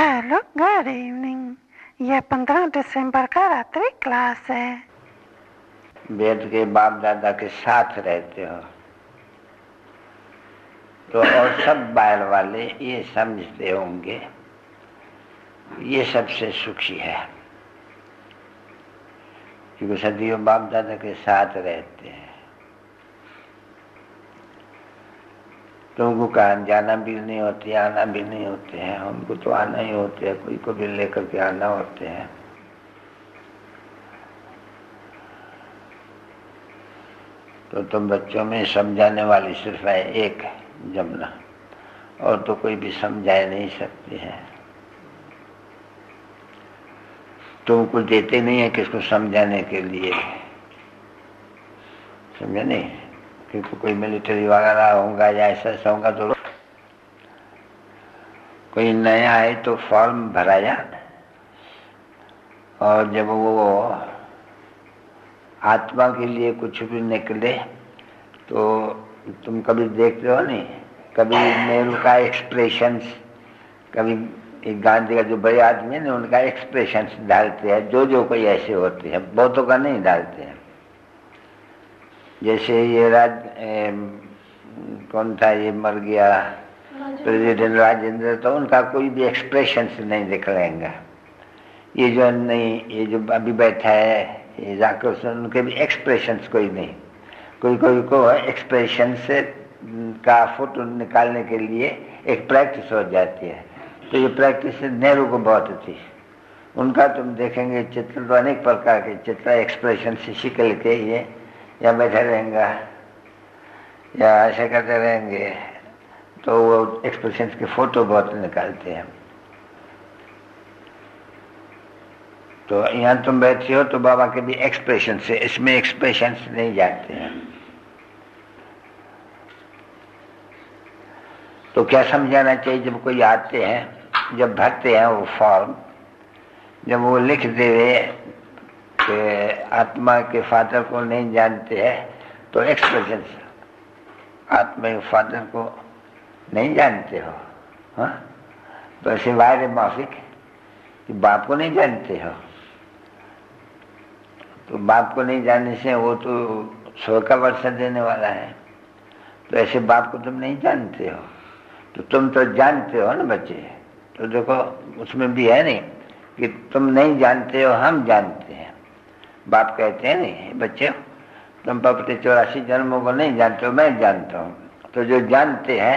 Hello, good evening. यह 15 दिसंबर का रात्रि क्लास है। वेद के बाप दादा के साथ रहते हो तो और सब बाहर वाले ये समझते होंगे ये सबसे सुखी है, क्योंकि सदियों बाप दादा के साथ रहते हैं। तुमको कहाँ जाना भी नहीं होती, आना भी नहीं होते हैं, उनको तो आना ही होते हैं, कोई को भी लेकर के आना होते हैं। तो तुम बच्चों में समझाने वाली सिर्फ है एक जमुना, और तो कोई भी समझा नहीं सकती है। तुम कुछ देते नहीं है किसको समझाने के लिए, समझे नहीं? क्योंकि कोई मिलिट्री वगैरह होगा या ऐसा होगा तो कोई नया है तो फॉर्म भराया, और जब वो आत्मा के लिए कुछ भी निकले तो तुम कभी देखते हो नहीं, कभी नेहरू का एक्सप्रेशंस, कभी एक गांधी का जो बड़े आदमी है ना उनका एक्सप्रेशंस डालते हैं, जो कोई ऐसे होते हैं, बहुतों का नहीं डालते हैं। जैसे ये कौन था, ये मर गया प्रेसिडेंट राजेंद्र, तो उनका कोई भी एक्सप्रेशंस नहीं दिखलाएंगा। ये जो नहीं, ये जो अभी बैठा है ये जाकर, उनके भी एक्सप्रेशंस कोई नहीं। कोई को एक्सप्रेशंस का फोटो निकालने के लिए एक प्रैक्टिस हो जाती है, तो ये प्रैक्टिस नेहरू को बहुत थी। उनका तुम देखेंगे चित्र तो अनेक प्रकार के चित्र, एक्सप्रेशन से शिकल के ये या बैठा रहेंगे या ऐसे करते रहेंगे, तो वो एक्सप्रेशन के फोटो बहुत निकालते हैं। तो यहाँ तुम बैठे हो तो बाबा के भी एक्सप्रेशन से, इसमें एक्सप्रेशन नहीं जाते हैं। तो क्या समझाना चाहिए, जब कोई आते हैं, जब भरते हैं वो फॉर्म, जब वो लिख देवे कि आत्मा के फादर को नहीं जानते हैं, तो एक्सप्रेशन आत्मा के फादर को नहीं जानते हो, हाँ? तो ऐसे वायरे माफिक कि बाप को नहीं जानते हो, तो बाप को नहीं जानने से वो तो 100 का वर्षा देने वाला है, तो ऐसे बाप को तुम नहीं जानते हो, तो तुम तो जानते हो ना बच्चे। तो देखो उसमें भी है नहीं कि तुम नहीं जानते हो, हम जानते हैं। बाप कहते हैं नहीं बच्चे तुम अपने 84 जन्मों को नहीं जानते हो, मैं जानता हूँ। तो जो जानते हैं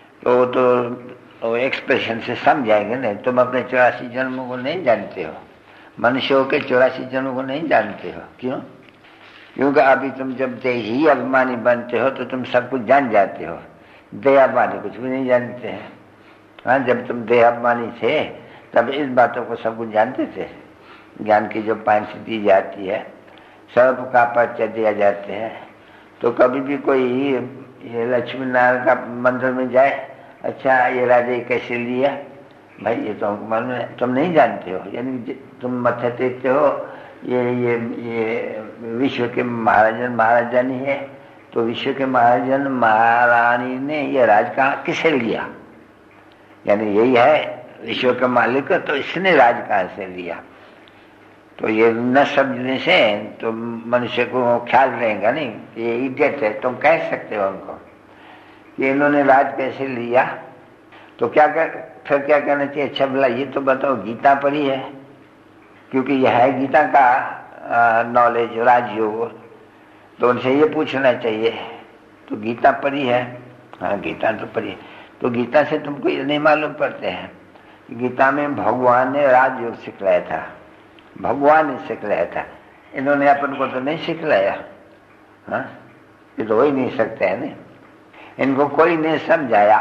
तो एक्सप्रेशन से समझाएंगे नहीं, तुम अपने 84 जन्मों को नहीं जानते हो, मनुष्यों के 84 जन्मों को नहीं जानते हो। क्यों? क्योंकि अभी तुम जब देही अभिमानी बनते हो तो तुम सब कुछ जान जाते हो, देहाभिमानी कुछ भी नहीं जानते हैं। हाँ, जब तुम देहाभिमानी थे तब इस बातों को सब कुछ जानते थे। ज्ञान की जो पांच दी जाती है सब का परिचय दिया जाते हैं। तो कभी भी कोई ये लक्ष्मी नारायण का मंदिर में जाए, अच्छा ये राजे कैसे लिया भाई, ये तो मन में तुम नहीं जानते हो, यानी तुम मत्था टेकते हो ये विश्व के महाराजन महाराजानी है, तो विश्व के महाराजन महारानी ने ये राज कहाँ किसे लिया, यानी यही है विश्व का मालिक, तो इसने राज कहाँ से लिया। तो ये न समझने से तो मनुष्य को ख्याल रहेगा नहीं, ये इडियट है, तुम कह सकते हो उनको कि इन्होंने राज कैसे लिया। तो फिर क्या कहना चाहिए, अच्छा भला ये तो बताओ गीता पढ़ी है, क्योंकि यह है गीता का नॉलेज राजयोग, तो उनसे ये पूछना चाहिए तो गीता पढ़ी है, हाँ गीता तो पढ़ी है, तो गीता से तुमको ये नहीं मालूम पड़ते हैं गीता में भगवान ने राजयोग सिखलाया था, भगवान ने सिखलाया था, इन्होंने अपन को तो नहीं सिखलाया। हाँ, ये तो हो ही नहीं सकते है ना, इनको कोई नहीं समझाया।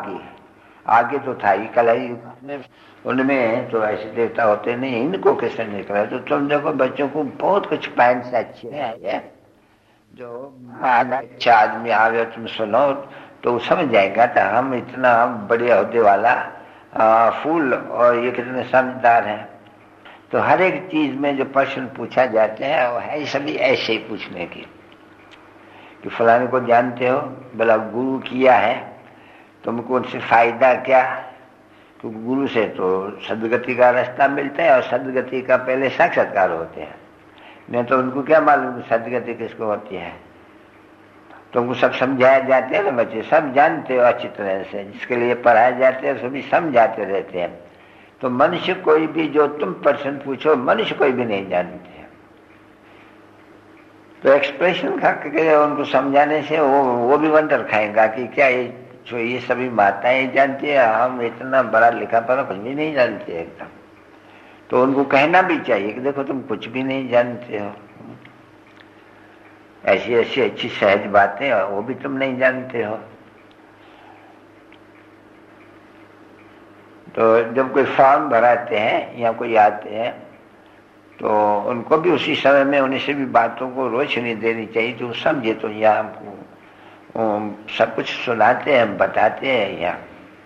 आगे तो था ही कलाई में, उनमें तो ऐसे देवता होते नहीं, इनको किसने निकला। तो तुम देखो बच्चों को बहुत कुछ पॉइंट्स अच्छे हैं, जो अच्छा आदमी आ गया तुम सुनो तो समझ जाएगा था हम इतना बड़े ओहदे वाला फूल और ये कितने समझदार हैं। तो हर एक चीज में जो प्रश्न पूछा जाते हैं वो है सभी ऐसे ही पूछने की कि फलाने को जानते हो, भला गुरु किया है, तुमको उनसे फायदा क्या, क्योंकि गुरु से तो सदगति का रास्ता मिलता है और सदगति का पहले साक्षात्कार होते हैं। नहीं तो उनको क्या मालूम सदगति किसको होती है। तुमको सब समझाए जाते हैं ना बच्चे, सब जानते हो अच्छी तरह से, जिसके लिए पढ़ाए जाते हैं सभी समझाते रहते हैं। तो मनुष्य कोई भी जो तुम प्रश्न पूछो मनुष्य कोई भी नहीं जानते हैं। तो एक्सप्रेशन करके उनको समझाने से वो भी वंडर खाएगा कि क्या ये सभी माताएं जानती है, हम इतना बड़ा लिखा पढ़ा कुछ भी नहीं जानते एकदम। तो उनको कहना भी चाहिए कि देखो तुम कुछ भी नहीं जानते हो, ऐसी ऐसी अच्छी सहज बातें वो भी तुम नहीं जानते हो। तो जब कोई फॉर्म भराते हैं या कोई आते हैं तो उनको भी उसी समय में उन्हें से भी बातों को रोशनी देनी चाहिए जो समझे। तो यहाँ हमको सब कुछ सुनाते हैं, बताते हैं यहाँ,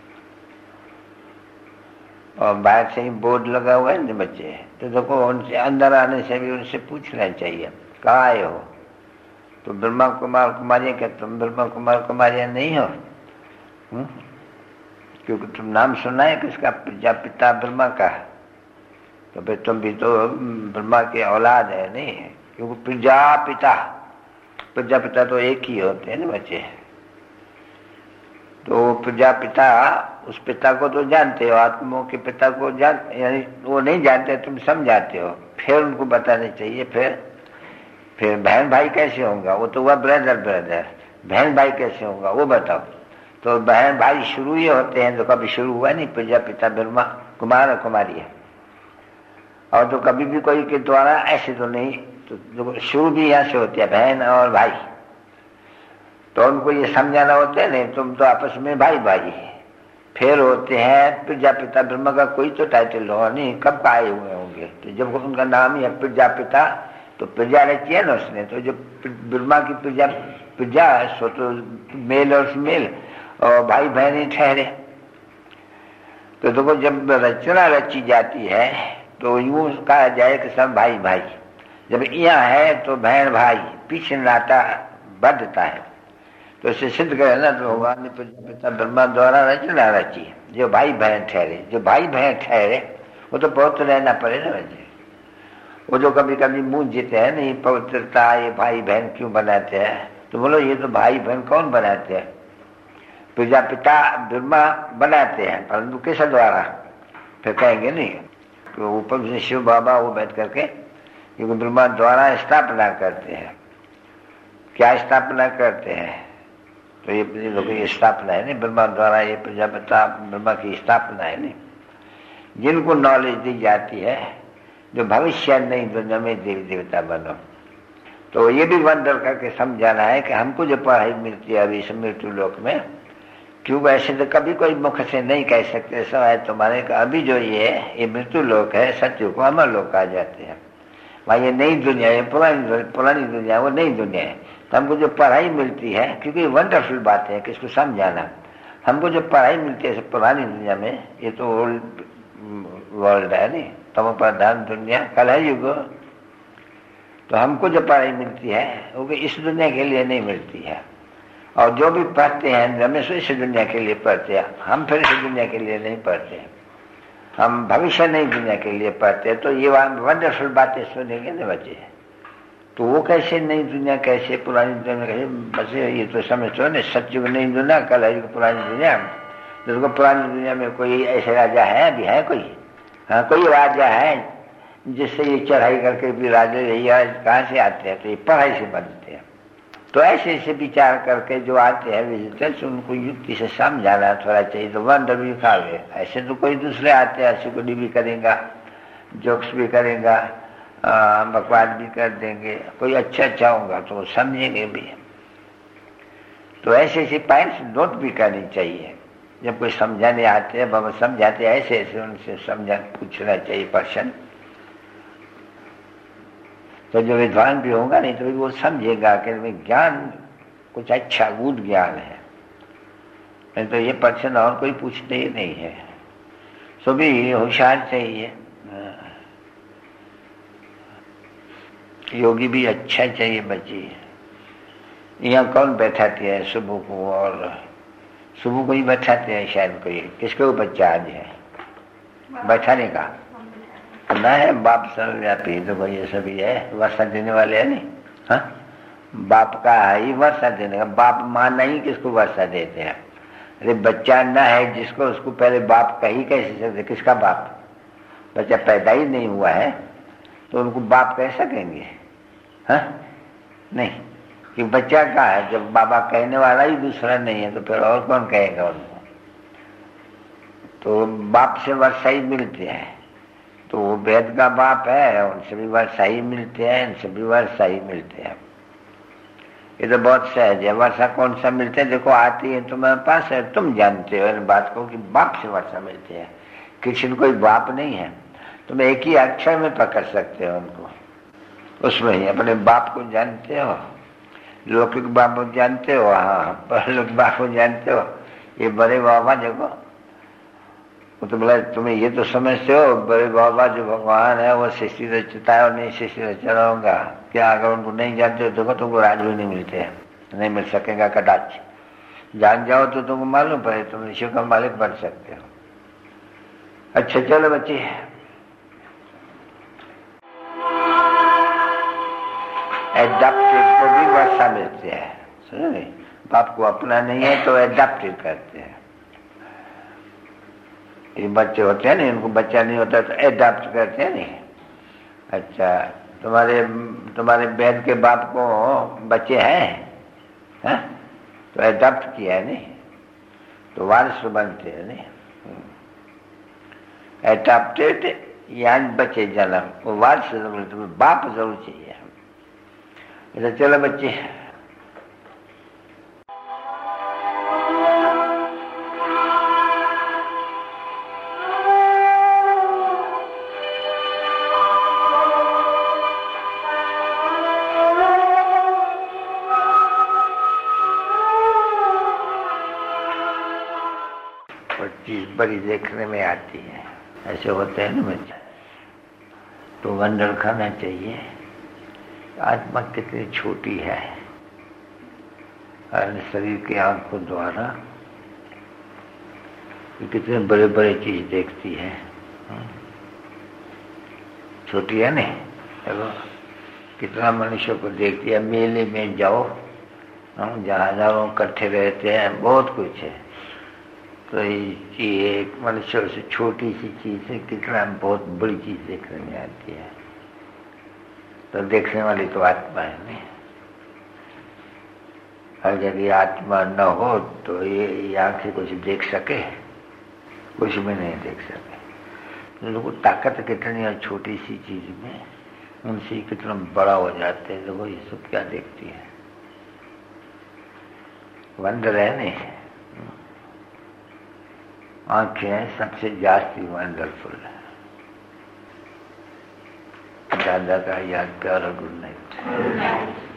और बाहर से ही बोर्ड लगा हुआ है ना बच्चे, तो देखो उनसे अंदर आने से भी उनसे पूछना चाहिए कहाँ आए हो। तो ब्रह्मा कुमार कुमारियाँ, क्या तुम ब्रह्मा कुमार कुमारियाँ नहीं हो? क्योंकि तुम नाम सुना है किसका, प्रजापिता ब्रह्मा का, तो फिर तुम भी तो ब्रह्मा के औलाद है नहीं? क्योंकि प्रजापिता तो एक ही होते हैं ना बच्चे। तो प्रजापिता, उस पिता को तो जानते हो, आत्माओं के पिता को यानी वो नहीं जानते, तुम समझाते हो, फिर उनको बताना चाहिए। फिर बहन भाई कैसे होगा, वो तो हुआ ब्रदर, बहन भाई कैसे होगा वो बताओ। तो बहन भाई शुरू ही होते हैं, तो कभी शुरू हुआ नहीं प्रजापिता ब्रह्मा कुमार और कुमारी है, और तो कभी भी कोई के द्वारा ऐसे तो नहीं, तो शुरू भी यहाँ से होती है बहन और भाई। तो उनको ये समझाना होता है नहीं तुम तो आपस में भाई भाई। फिर होते हैं प्रजापिता ब्रह्मा का कोई तो टाइटल हो नहीं, कब आए हुए होंगे। तो जब उनका नाम ही है प्रजापिता, तो प्रजा रची है ना उसने, तो जो ब्रह्मा की प्रजा सो तो मेल और फीमेल और भाई बहन ही ठहरे। तो देखो जब रचना रची जाती है तो यूं कहा जाए कि सब भाई भाई, जब यहाँ है तो बहन भाई, पीछे नाता बढ़ता है। तो इसे सिद्ध करे ना, तो भगवान ने प्रजापिता ब्रह्मा द्वारा रचना रची, जो भाई बहन ठहरे। जो भाई बहन ठहरे वो तो बहुत रहना पड़े ना बच्चे। वो जो कभी कभी मुंह जीते हैं नहीं, पवित्रता ये भाई बहन क्यों बनाते हैं, तो बोलो ये तो भाई बहन कौन बनाते हैं? प्रजापिता ब्रह्मा बनाते हैं, परंतु किस द्वारा? फिर कहेंगे नहीं तो ऊपर से शिव बाबा वो बैठ करके, क्योंकि ब्रह्मा द्वारा स्थापना करते हैं। क्या स्थापना करते हैं? तो ये स्थापना है नहीं, ब्रह्मा द्वारा ये प्रजापिता ब्रह्मा की स्थापना है नहीं। जिनको नॉलेज दी जाती है जो भविष्य नहीं दुनिया में देवी देवता बनो, तो ये भी वंडर करके समझाना है कि हमको जो पढ़ाई मिलती है अभी इस मृत्यु लोक में, क्यों ऐसे तो कभी कोई मुख से नहीं कह सकते सवाए तुम्हारे का। अभी जो ये मृत्यु लोक है, सत्य को अमर लोक आ जाते हैं। वहाँ ये नई दुनिया है, पुरानी दुनिया, वो नई दुनिया है। तो हमको जो पढ़ाई मिलती है, क्योंकि वंडरफुल बातें हैं, किसको समझाना, हमको जो पढ़ाई मिलती है पुरानी दुनिया में, ये तो ओल्ड वर्ल्ड है नहीं, तम प्रधान दुनिया, कल है युग। तो हमको जो पढ़ाई मिलती है वो इस दुनिया के लिए नहीं मिलती है। और जो भी पढ़ते हैं हमेशा इस दुनिया के लिए पढ़ते हैं, हम फिर इस दुनिया के लिए नहीं पढ़ते, हम भविष्य नई दुनिया के लिए पढ़ते हैं। तो ये वंडरफुल बातें सुनेंगे ना बच्चे, तो वो कैसे नई दुनिया, कैसे पुरानी दुनिया, कैसे बच्चे ये तो समझते हो ना, सत्युग नई दुनिया, कल है पुरानी दुनिया। जिसको पुरानी दुनिया में कोई ऐसे राजा है, अभी है कोई? हाँ, कोई राजा है जिससे ये चढ़ाई करके भी राजा कहाँ से आते हैं? तो ये पढ़ाई से बनते हैं। तो ऐसे ऐसे विचार करके जो आते हैं विजिटर्स, उनको युक्ति से समझाना थोड़ा चाहिए, तो वंडर भी खा गए। ऐसे तो कोई दूसरे आते हैं, हंसी भी करेगा, जोक्स भी करेगा, बकवास भी कर देंगे, कोई अच्छा होगा तो समझेंगे भी। तो ऐसे ऐसे पॉइंट्स नोट भी करनी चाहिए। जब कोई समझाने आते हैं, बाबा समझाते हैं, ऐसे ऐसे उनसे समझा पूछना चाहिए पर्सन। तो जो विद्वान भी होगा नहीं तो वो समझेगा कि ज्ञान कुछ अच्छा गुड ज्ञान है, नहीं तो ये पर्सन और कोई पूछते ही नहीं है। सो भी होशियार चाहिए, योगी भी अच्छा चाहिए बच्ची। यहाँ कौन बैठाते हैं सुबह को, और सुबह को ही बैठाते हैं शायद कोई, किसके ऊपर चार्ज है? बैठाने का ना है। बाप सर्वव्यापी, देखो ये सभी है, वर्षा देने वाले है नहीं। हाँ, बाप का है ही वर्षा देने का। बाप माँ नहीं किसको वर्षा देते हैं। अरे बच्चा ना है जिसको, उसको पहले बाप कही कैसे सकते? किसका बाप? बच्चा पैदा ही नहीं हुआ है तो उनको बाप कह सकेंगे? हाँ नहीं, कि बच्चा का है। जब बाबा कहने वाला ही दूसरा नहीं है तो फिर और कौन कहेगा उनको? तो बाप से वर्षा ही मिलते हैं, तो वो वेद का बाप है, उनसे भी वर्षा ही मिलते हैं, इनसे भी वर्षा ही मिलते हैं। ये तो बहुत सहज है। वर्षा कौन सा मिलते हैं? देखो आती है तुम्हारे पास है, तुम जानते हो इन बात को कि बाप से वर्षा मिलती है। किसी को कोई बाप नहीं है, तुम एक ही अक्षर में पकड़ सकते हो उनको, उसमें ही अपने बाप को जानते हो। लौकिक बाप को जानते हो, हाँ, परलौकिक बाप को जानते हो। ये बड़े बाबा देखो, वो तो बोला तुम्हें ये तो समझते हो बड़े बाबा जो भगवान है वो सृष्टि रचता है और नहीं सृष्टि रचना होगा क्या? अगर उनको नहीं जानते हो देखो तुमको राज भी नहीं मिलते हैं, नहीं मिल सकेगा कदाच। जान जाओ तो तुमको मालूम पड़े, तुम ऋषियों का मालिक बन सकते हो। अच्छा चलो बच्चे, एडाप्टेड को भी वर्षा मिलती है, सुनो नहीं? बाप को अपना नहीं है तो एडाप्टेड करते हैं। ये बच्चे होते हैं नहीं, उनको बच्चा नहीं होता तो एडाप्ट करते हैं नहीं। अच्छा, तुम्हारे बहन के बाप को बच्चे हैं, है? तो एडाप्ट किया है नहीं, तो वारिस बनते हैं नहीं। एडाप्टेड यानी बच्चे जन्म, वो वारिस तुम्हें बाप जरूर चाहिए। तो चलो बच्चे, चीज बड़ी देखने में आती है, ऐसे होते हैं ना बच्चे। तो वंडर खाना चाहिए आत्मा कितनी छोटी है और शरीर की आंखों द्वारा कितने बड़े बड़े चीज देखती है। छोटी है नहीं, देखो कितना मनुष्य को देखती है। मेले में जाओ, हम जहाँ जाओ इकट्ठे रहते हैं, बहुत कुछ है। तो ये एक मनुष्य से छोटी सी चीज है, कितना बहुत बड़ी चीज देखने में आती है। तो देखने वाली तो आत्मा है नहीं। और यदि आत्मा न हो तो ये आंखें कुछ देख सके? कुछ भी नहीं देख सके। लोगों को ताकत कितनी है छोटी सी चीज में, उनसे कितना बड़ा हो जाते हैं। देखो ये सब क्या देखती है, वंडर है नहीं। आंखें सबसे जास्ती वंडरफुल है। दादा का याद प्यारा गुड नाइट।